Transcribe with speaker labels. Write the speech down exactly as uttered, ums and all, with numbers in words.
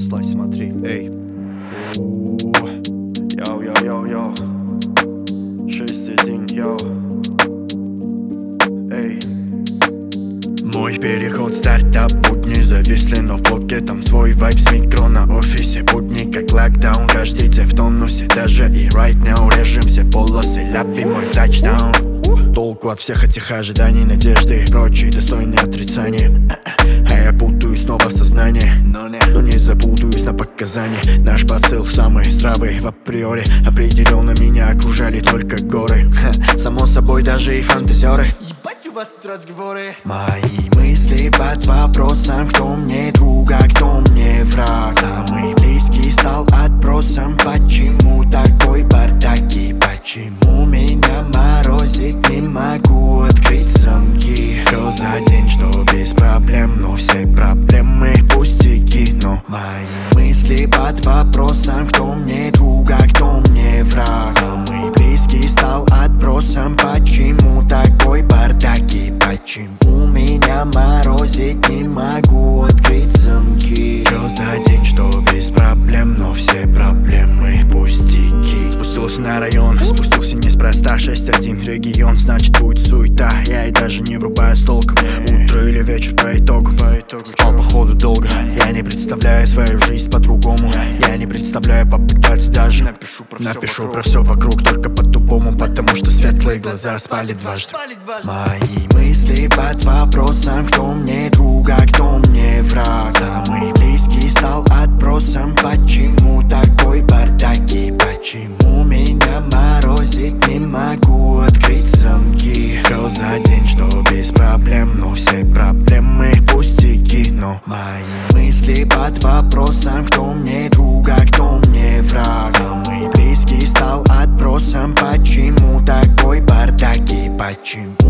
Speaker 1: Слазь, смотри, эй. Йоу-йоу-йоу-йоу. шесть один, йоу. Эй. Мой переход, стартап, будни зависли, но в блоке там свой вайб с микро на офисе. Будни как локдаун, каждый день в тонусе. Даже и right now режем все полосы, ляви мой тачдаун. Толку от всех этих ожиданий, надежды и прочие достойные отрицания. А я путаюсь снова в сознании, но не запутаюсь на показания. Наш посыл самый здравый в априори. Определенно меня окружали только горы. Ха, само собой даже и фантазеры. Ебать у вас тут разговоры. Мои мысли под вопросом: кто мне друг, а кто мне враг. Самый близкий стал отбросом. Почему такой бардак и почему меня морозит? Не могу открыть замки. Что за день, что без проблем, но все проблемы пустяки. Но мои мысли под вопросом: кто мне друг, а кто мне враг. Самый близкий стал отбросом. Почему такой бардак и почему меня морозит? Не могу открыть замки. Что за день, что без проблем, но все проблемы пустяки. Спустился на район, спустился неспроста. шесть один регион, значит будет суета. Я и даже не врубаю с толком. Утро или вечер по итогу. Спал походу долго. Я не представляю свою жизнь по-другому. Я не представляю попытаться даже. Напишу про, Напишу все, про все вокруг, только по-тупому. Потому что светлые глаза спали дважды. Мои мысли под вопросом: кто мне друг, а кто мне враг. Самый близкий стал отбросом. Почему такой бардак и почему меня морозит? Не могу открыть замки. Что за день, что без проблем, но все проблемы пустяки. Но мои мысли под вопросом: кто мне друг, а кто мне враг. Самый близкий стал отбросом. Почему такой бардак и почему